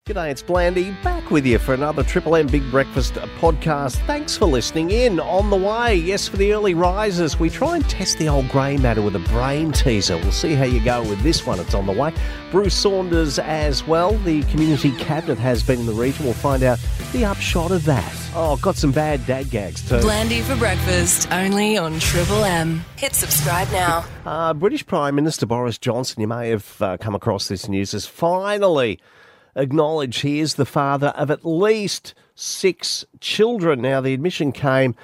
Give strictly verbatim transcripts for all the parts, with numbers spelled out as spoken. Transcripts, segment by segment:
G'day, it's Blandy, back with you for another Triple M Big Breakfast podcast. Thanks for listening in. On the way, yes, for the early risers, we try and test the old grey matter with a brain teaser. We'll see how you go with this one. It's on the way. Bruce Saunders as well. The community cabinet has been in the region. We'll find out the upshot of that. Oh, got some bad dad gags too. Blandy for breakfast, only on Triple M. Hit subscribe now. Uh, British Prime Minister Boris Johnson, you may have uh, come across this news, has finally acknowledge he is the father of at least six children. Now, the admission came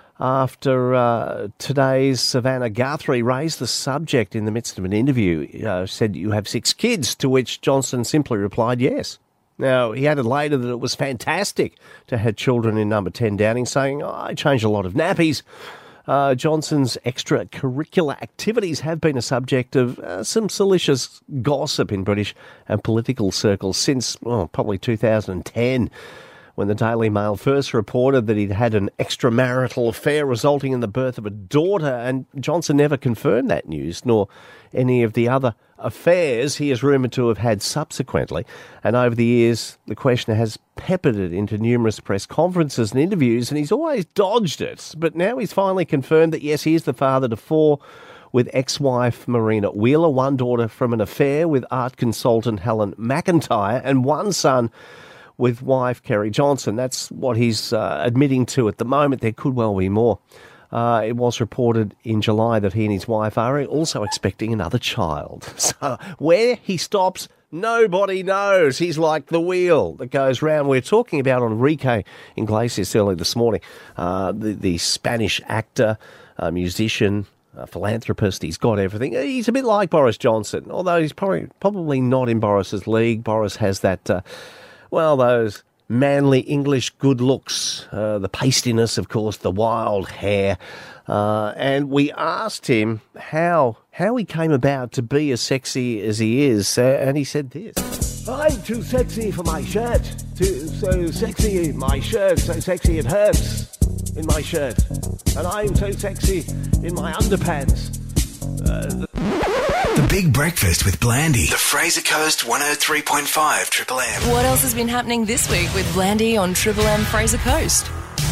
after uh, today's Savannah Guthrie raised the subject in the midst of an interview, uh, said, "You have six kids," to which Johnson simply replied, "Yes." Now, he added later that it was fantastic to have children in number ten Downing, saying, oh, "I changed a lot of nappies." Uh, Johnson's extracurricular activities have been a subject of uh, some salacious gossip in British and political circles since, well, probably two thousand ten, when the Daily Mail first reported that he'd had an extramarital affair resulting in the birth of a daughter, and Johnson never confirmed that news, nor any of the other affairs he is rumoured to have had subsequently. And over the years, the questioner has peppered it into numerous press conferences and interviews, and he's always dodged it. But now he's finally confirmed that, yes, he is the father to four with ex-wife Marina Wheeler, one daughter from an affair with art consultant Helen McIntyre, and one son with wife Kerry Johnson. That's what he's uh, admitting to at the moment. There could well be more. Uh, it was reported in July that he and his wife are also expecting another child. So where he stops, nobody knows. He's like the wheel that goes round. We're talking about Enrique Iglesias early this morning, uh, the, the Spanish actor, uh, musician, uh, philanthropist. He's got everything. He's a bit like Boris Johnson, although he's probably, probably not in Boris's league. Boris has that, uh, well, those manly English good looks, uh, the pastiness, of course, the wild hair. Uh, and we asked him how how he came about to be as sexy as he is, uh, and he said this. I'm too sexy for my shirt. Too so sexy in my shirt, so sexy it hurts in my shirt. And I'm so sexy in my underpants. Uh, the- The Big Breakfast with Blandy. The Fraser Coast one oh three point five Triple M. What else has been happening this week with Blandy on Triple M Fraser Coast?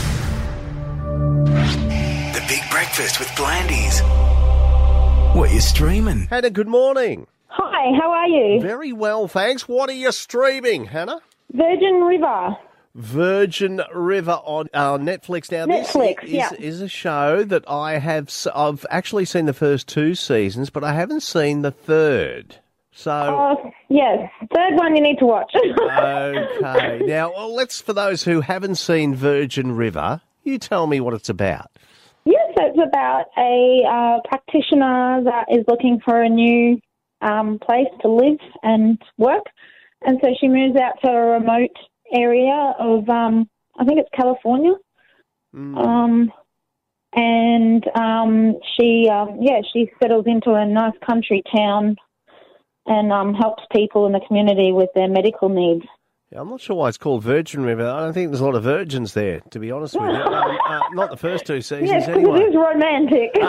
The Big Breakfast with Blandy's. What you streaming? Hannah, good morning. Hi, how are you? Very well, thanks. What are you streaming, Hannah? Virgin River. Virgin River on uh, Netflix. Now, Netflix, this is, yeah. is a show that I have. s- I've actually seen the first two seasons, but I haven't seen the third. So, Oh, yes. Third one you need to watch. okay. Now, well, let's for those who haven't seen Virgin River, you tell me what it's about. Yes, it's about a uh, practitioner that is looking for a new um, place to live and work. And so she moves out to a remote area of, um, I think it's California. Mm. Um, and um, she, um, yeah, she settles into a nice country town and um, helps people in the community with their medical needs. Yeah, I'm not sure why it's called Virgin River. I don't think there's a lot of virgins there, to be honest with you. Um, uh, not the first two seasons, Yes, because anyway. it is romantic.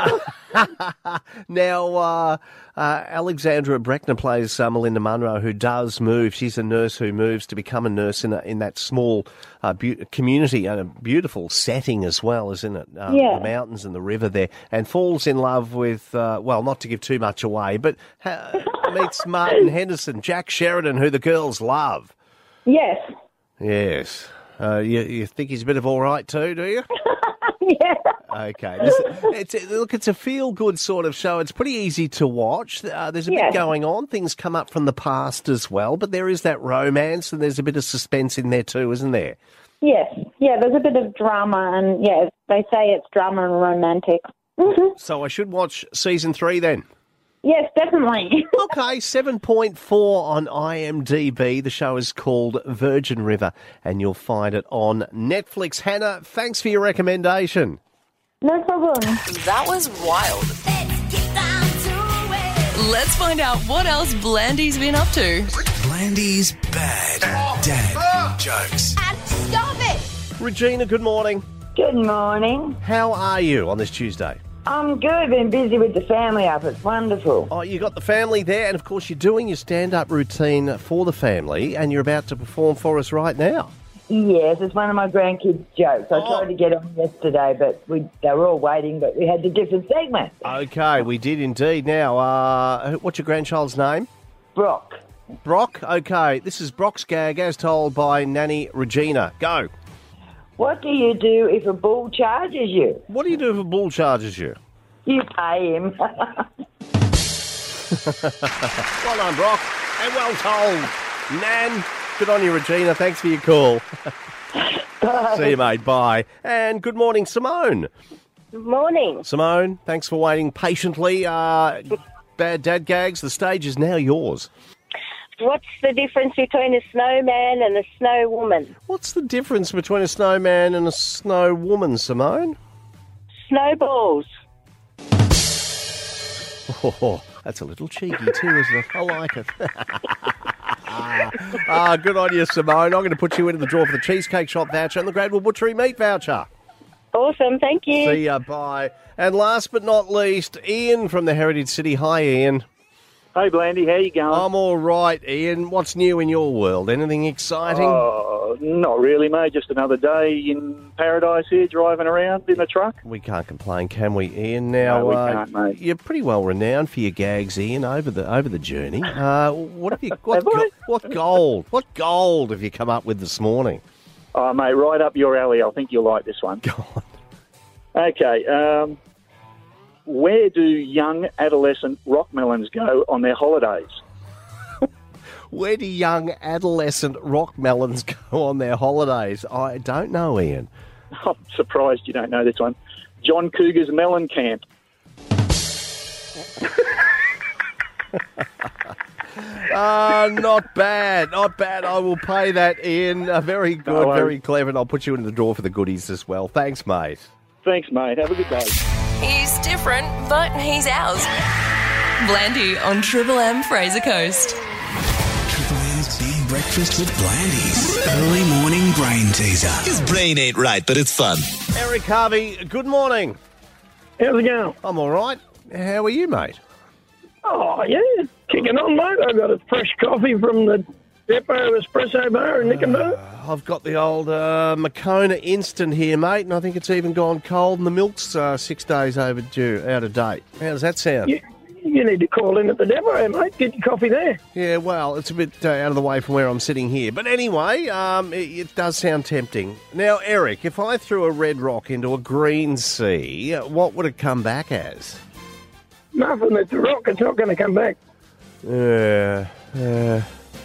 Now, uh, uh, Alexandra Breckner plays uh, Melinda Munro, who does move. She's a nurse who moves to become a nurse in a, in that small uh, be- community and a beautiful setting as well, isn't it? Um, Yeah. The mountains and the river there, and falls in love with, uh, well, not to give too much away, but ha- meets Martin Henderson, Jack Sheridan, who the girls love. Yes. Yes. Uh, you, you think he's a bit of all right too, do you? Yeah. Okay. This, it's, it, look, it's a feel-good sort of show. It's pretty easy to watch. Uh, there's a Yeah. bit going on. Things come up from the past as well, but there is that romance and there's a bit of suspense in there too, isn't there? Yes. Yeah, there's a bit of drama, and, yeah, they say it's drama and romantic. hmm So I should watch season three then. Yes, definitely. Okay, seven point four on IMDb. The show is called Virgin River, and you'll find it on Netflix. Hannah, thanks for your recommendation. No problem. That was wild. Let's find out what else Blandy's been up to. Blandy's bad dad jokes. Regina, good morning. Good morning. How are you on this Tuesday? I'm good. Been busy with the family up. It's wonderful. Oh, you got the family there, and of course you're doing your stand-up routine for the family, and you're about to perform for us right now. Yes, it's one of my grandkids' jokes. I Oh. tried to get on yesterday, but we they were all waiting, but we had the different segment. Okay, we did indeed. Now, uh, what's your grandchild's name? Brock. Brock. Okay, this is Brock's gag as told by Nanny Regina. Go. What do you do if a bull charges you? What do you do if a bull charges you? You pay him. Well done, Brock, and well told. Nan, good on you, Regina. Thanks for your call. See you, mate. Bye. And good morning, Simone. Good morning. Simone, thanks for waiting patiently. Uh, Bad Dad Gags, the stage is now yours. What's the difference between a snowman and a snow woman? What's the difference between a snowman and a snow woman, Simone? Snowballs. Oh, that's a little cheeky too, isn't it? I like it. Ah, good on you, Simone. I'm going to put you into the draw for the Cheesecake Shop voucher and the Gradwell Butchery meat voucher. Awesome, thank you. See ya, bye. And last but not least, Ian from the Heritage City. Hi, Ian. Hey, Blandy, how you going? I'm all right, Ian. What's new in your world? Anything exciting? Oh, not really, mate. Just another day in paradise here, driving around in a truck. We can't complain, can we, Ian? Now, No, we uh, can't, mate. You're pretty well renowned for your gags, Ian, over the over the journey. Uh, what have you? What, Have I? go- what gold? What gold have you come up with this morning? Oh, mate, right up your alley. I think you'll like this one. Go on. Okay, um, where do young adolescent rockmelons go on their holidays? Where do young adolescent rock melons go on their holidays? I don't know, Ian. I'm surprised you don't know this one. John Cougar's Melon Camp. Uh, not bad, not bad. I will pay that, Ian. Uh, very good, No worries. very clever, and I'll put you in the drawer for the goodies as well. Thanks, mate. Thanks, mate. Have a good day. He's different, but he's ours. Blandy on Triple M Fraser Coast. Triple M's Big Breakfast with Blandy's early morning brain teaser. His brain ain't right, but it's fun. Eric Harvey, good morning. How's it going? I'm all right. How are you, mate? Oh, yeah. Kicking on, mate. I got a fresh coffee from the Depot Espresso Bar in Nickenburg. I've got the old uh, Makona Instant here, mate, and I think it's even gone cold, and the milk's uh, six days overdue, out of date. How does that sound? You, you need to call in at the depot, mate. Get your coffee there. Yeah, well, it's a bit uh, out of the way from where I'm sitting here. But anyway, um, it, it does sound tempting. Now, Eric, if I threw a red rock into a green sea, what would it come back as? Nothing. It's a rock. It's not going to come back. Yeah, yeah.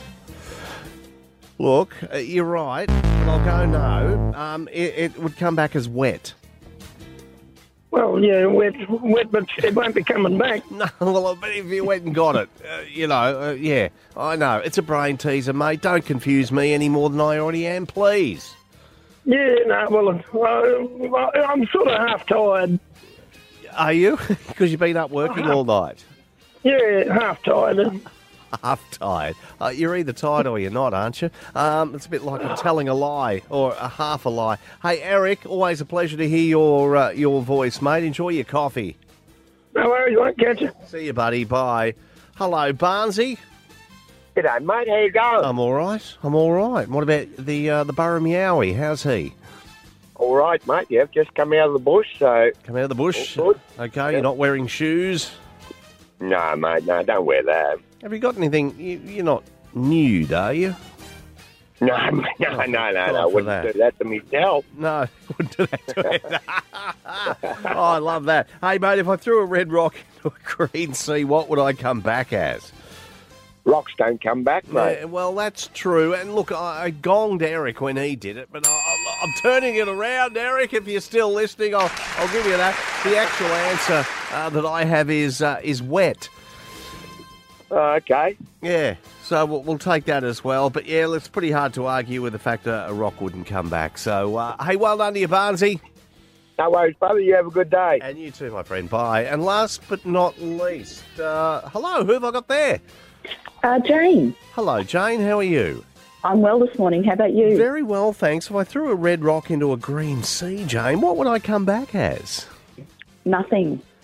Look, uh, you're right, but I'll go no. Um, it, it would come back as wet. Well, yeah, wet, wet, but it won't be coming back. No, well, but if you went and got it, uh, you know, uh, yeah, I know. It's a brain teaser, mate. Don't confuse me any more than I already am, please. Yeah, no, well, uh, I'm sort of half tired. Are you? Because you've been up working all night. Yeah, half tired. Half tired. Uh, you're either tired or you're not, aren't you? Um, it's a bit like I'm telling a lie or a half a lie. Hey, Eric, always a pleasure to hear your uh, your voice, mate. Enjoy your coffee. No worries, won't catch you. See you, buddy. Bye. Hello, Barnsey. G'day, mate. How you going? I'm all right. I'm all right. What about the uh, the Burra Meowie? How's he? All right, mate. Yeah, I've just come out of the bush, so... Come out of the bush? All good. Okay, you're not wearing shoes? No, mate, no, don't wear that. Have you got anything? You, you're not nude, are you? No, no, no, no, no. God I for wouldn't that. do that to myself. No, wouldn't do that to it. Oh, I love that. Hey, mate, if I threw a red rock into a green sea, what would I come back as? Rocks don't come back, mate. Yeah, well, that's true. And look, I, I gonged Eric when he did it, but I, I, I'm turning it around, Eric. If you're still listening, I'll, I'll give you that. The actual answer uh, that I have is uh, is wet. Oh, okay. Yeah, so we'll, we'll take that as well. But yeah, it's pretty hard to argue with the fact that a rock wouldn't come back. So, uh, hey, well done to you, Barnsey. No worries, brother. You have a good day. And you too, my friend. Bye. And last but not least, uh, hello, who have I got there? Uh, Jane. Hello, Jane. How are you? I'm well this morning. How about you? Very well, thanks. If I threw a red rock into a green sea, Jane, what would I come back as? Nothing.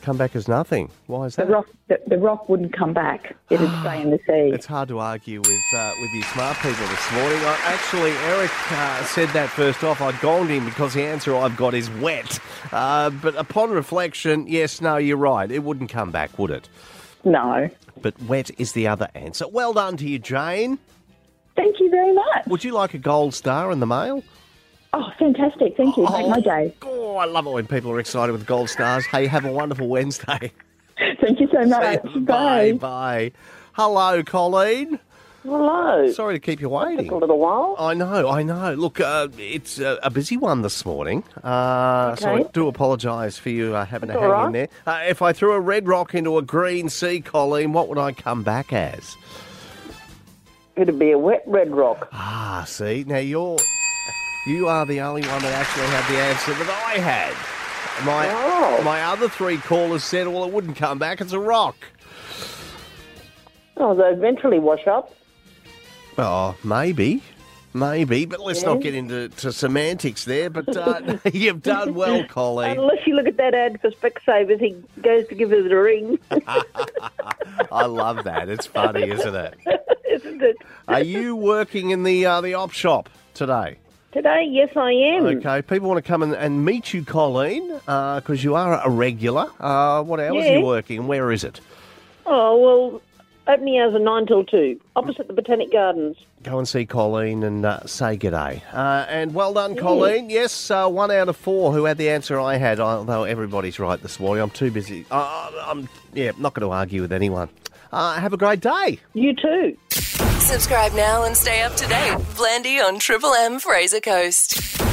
come back as nothing. Why is The that? rock, the, the rock wouldn't come back. It'd stay in the sea. It's hard to argue with uh, with you smart people this morning. I, actually, Eric uh, said that first off. I'd gonged him because the answer I've got is wet. Uh, but upon reflection, yes, no, you're right. It wouldn't come back, would it? No. But wet is the other answer. Well done to you, Jane. Thank you very much. Would you like a gold star in the mail? Oh, fantastic. Thank you. Make my day. Oh, I love it when people are excited with gold stars. Hey, have a wonderful Wednesday. Thank you so much. Bye. Bye. Hello, Colleen. Hello. Sorry to keep you waiting. Took a little while. I know, I know. Look, uh, it's a, a busy one this morning, uh, so I Okay. do apologise for you uh, having That's to hang all in there. right. Uh, if I threw a red rock into a green sea, Colleen, what would I come back as? It'd be a wet red rock. Ah, see, now you're you are the only one that actually had the answer that I had. My Oh. my other three callers said, well, it wouldn't come back. It's a rock. Oh, they eventually wash up. Oh, maybe. Maybe, but let's Yeah. not get into to semantics there. But uh, you've done well, Colleen. Unless you look at that ad for Specsavers, he goes to give us a ring. I love that. It's funny, isn't it? Isn't it? Are you working in the uh, the op shop today? Today, yes, I am. Okay, people want to come and, and meet you, Colleen, because you are a regular. Uh, what hours Yeah. are you working and where is it? Oh, well, opening hours are nine till two, opposite the Botanic Gardens. Go and see Colleen and uh, say g'day. Uh, and well done, Colleen. Yes, uh, one out of four who had the answer I had, although everybody's right this morning. I'm too busy. Uh, I'm, yeah, not going to argue with anyone. Uh, have a great day. You too. Subscribe now and stay up to date. Blandy on Triple M Fraser Coast.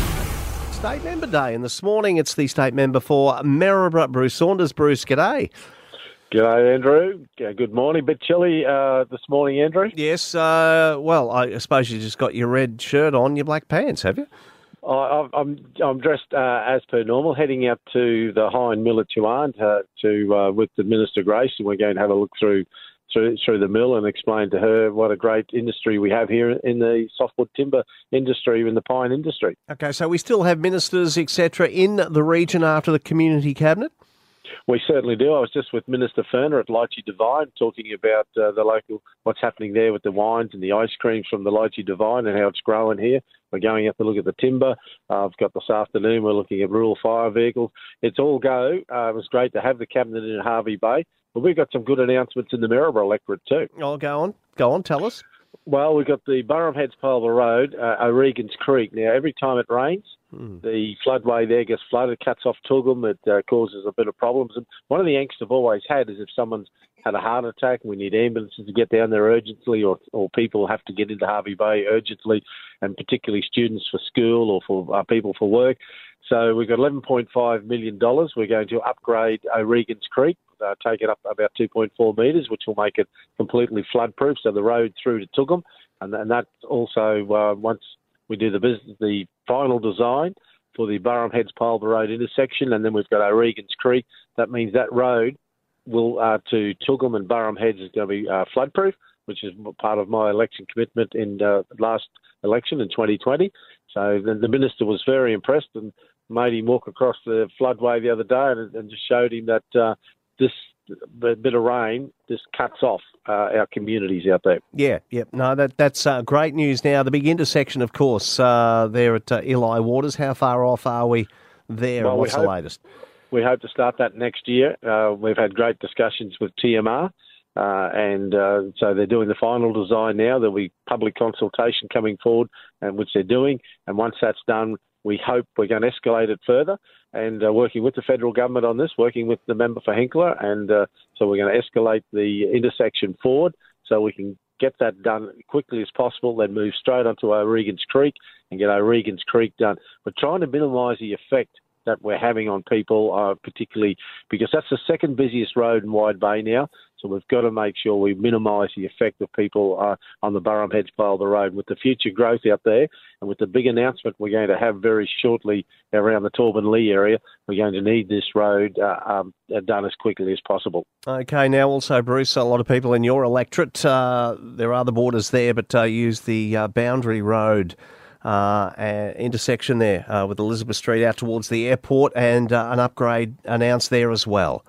State Member Day, and this morning it's the State Member for Maryborough, Bruce Saunders. Bruce, g'day. G'day, Andrew. Yeah, good morning. Bit chilly uh, this morning, Andrew. Yes, uh, well, I suppose you just got your red shirt on, your black pants, have you? I, I'm I'm dressed uh, as per normal, heading out to the Hine Mill at Tuan to, to uh, with the Minister Grace, and we're going to have a look through through through the mill and explain to her what a great industry we have here in the softwood timber industry, in the pine industry. Okay, so we still have ministers, et cetera, in the region after the Community Cabinet? We certainly do. I was just with Minister Ferner at Lychee Divine talking about uh, the local, what's happening there with the wines and the ice creams from the Lychee Divine and how it's growing here. We're going up to look at the timber. Uh, I've got this afternoon, we're looking at rural fire vehicles. It's all go. Uh, it was great to have the Cabinet in Harvey Bay. But we've got some good announcements in the Maryborough electorate too. Oh, go on. Go on, tell us. Well, we've got the Burham Heads Polver Road, uh, O'Regan's Creek. Now, every time it rains, Hmm. the floodway there gets flooded, cuts off Tugum. It uh, causes a bit of problems. And one of the angst I've always had is if someone's had a heart attack and we need ambulances to get down there urgently, or, or people have to get into Harvey Bay urgently, and particularly students for school or for uh, people for work. So we've got eleven point five million dollars. We're going to upgrade O'Regan's Creek, uh, take it up about two point four metres, which will make it completely flood-proof, so the road through to Tugum. And, and that also, uh, once we do the business, the final design for the Burham Heads Polver Road intersection, and then we've got O'Regan's Creek. That means that road will uh, to Tugum and Burham Heads is going to be uh, flood-proof, which is part of my election commitment in uh, last election in twenty twenty. So the, the minister was very impressed and made him walk across the floodway the other day and, and just showed him that uh, this bit of rain just cuts off uh, our communities out there. Yeah, yeah. No, that that's uh, great news. Now, the big intersection, of course, uh, there at uh, Eli Waters. How far off are we there? Well, and we what's the hope- latest? We hope to start that next year. Uh, we've had great discussions with T M R, uh, and uh, so they're doing the final design now. There'll be public consultation coming forward, and which they're doing. And once that's done, we hope we're going to escalate it further. And uh, working with the federal government on this, working with the member for Hinkler, and uh, so we're going to escalate the intersection forward so we can get that done quickly as possible, then move straight onto O'Regan's Creek and get O'Regan's Creek done. We're trying to minimise the effect that we're having on people, uh, particularly because that's the second busiest road in Wide Bay now. So we've got to make sure we minimise the effect of people uh, on the Burham Heads Polver Road. With the future growth out there and with the big announcement we're going to have very shortly around the Torben Lee area, we're going to need this road uh, um, done as quickly as possible. Okay, now also, Bruce, a lot of people in your electorate, uh, there are the borders there, but uh, use the uh, Boundary Road uh, uh, intersection there uh, with Elizabeth Street out towards the airport, and uh, an upgrade announced there as well.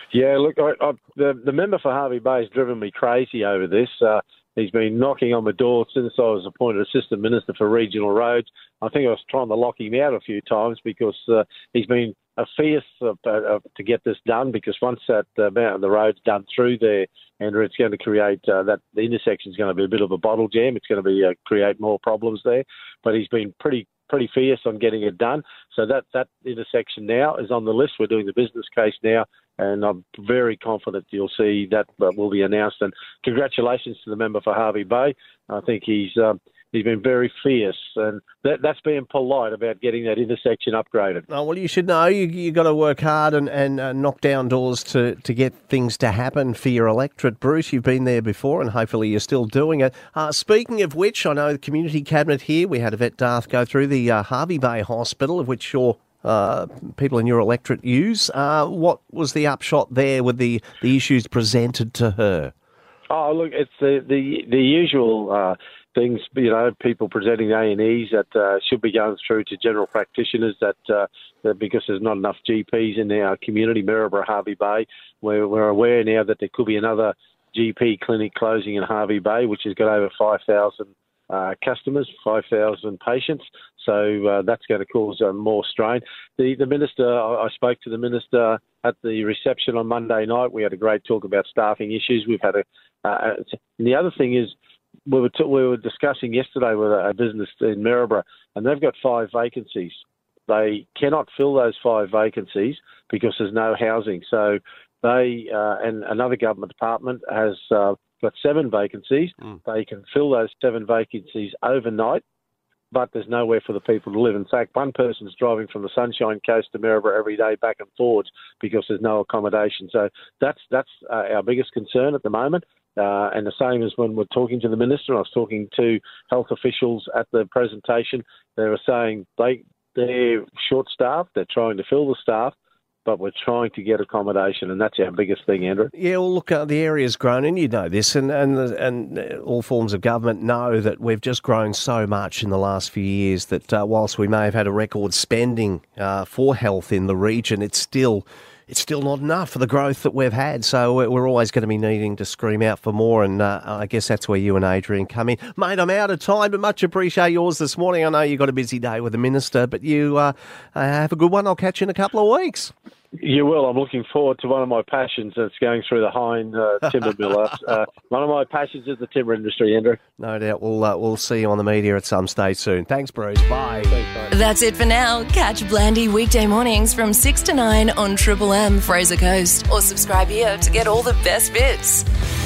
Yeah, look, I, I, the, the member for Hervey Bay has driven me crazy over this. Uh, he's been knocking on my door since I was appointed Assistant Minister for Regional Roads. I think I was trying to lock him out a few times because uh, he's been a fierce uh, uh, to get this done, because once that uh, the road's done through there, Andrew, it's going to create uh, that the intersection is going to be a bit of a bottle jam. It's going to be uh, create more problems there. But he's been pretty pretty fierce on getting it done. So that that intersection now is on the list. We're doing the business case now, and I'm very confident you'll see that uh, will be announced. And congratulations to the member for Hervey Bay. I think he's um, he's been very fierce, and that, that's being polite about getting that intersection upgraded. Oh, well, you should know you you got to work hard and, and uh, knock down doors to, to get things to happen for your electorate. Bruce, you've been there before, and hopefully you're still doing it. Uh, speaking of which, I know the Community Cabinet here, we had Yvette Darth go through the uh, Hervey Bay Hospital, of which your uh, people in your electorate use. Uh, what was the upshot there with the, the issues presented to her? Oh, look, it's the the, the usual uh, things, you know, people presenting A and Es that uh, should be going through to general practitioners that, uh, that because there's not enough G Ps in our community, Maryborough, Hervey Bay. We're, we're aware now that there could be another G P clinic closing in Hervey Bay, which has got over five thousand uh, customers, five thousand patients. So uh, that's going to cause uh, more strain. The, the minister, I, I spoke to the minister at the reception on Monday night. We had a great talk about staffing issues. We've had a, uh, and the other thing is, we were, t- we were discussing yesterday with a, a business in Maryborough, and they've got five vacancies. They cannot fill those five vacancies because there's no housing. So they, uh, and another government department has uh, got seven vacancies. Mm. They can fill those seven vacancies overnight, but there's nowhere for the people to live. In fact, one person's driving from the Sunshine Coast to Maryborough every day back and forwards because there's no accommodation. So that's that's uh, our biggest concern at the moment. Uh, and the same as when we're talking to the minister, I was talking to health officials at the presentation. They were saying they, they're short-staffed, they're trying to fill the staff, but we're trying to get accommodation, and that's our biggest thing, Andrew. Yeah, well, look, uh, the area's grown, and you know this, and, and, and all forms of government know that we've just grown so much in the last few years that uh, whilst we may have had a record spending uh, for health in the region, it's still... It's still not enough for the growth that we've had, so we're always going to be needing to scream out for more, and uh, I guess that's where you and Adrian come in. Mate, I'm out of time, but much appreciate yours this morning. I know you've got a busy day with the minister, but you uh, uh, have a good one. I'll catch you in a couple of weeks. You will. I'm looking forward to one of my passions that's going through the Hine uh, timber mill. Uh, one of my passions is the timber industry, Andrew. No doubt. We'll, uh, we'll see you on the media at some stage soon. Thanks, Bruce. Bye. Thanks, That's it for now. Catch Blandy weekday mornings from six to nine on Triple M Fraser Coast, or subscribe here to get all the best bits.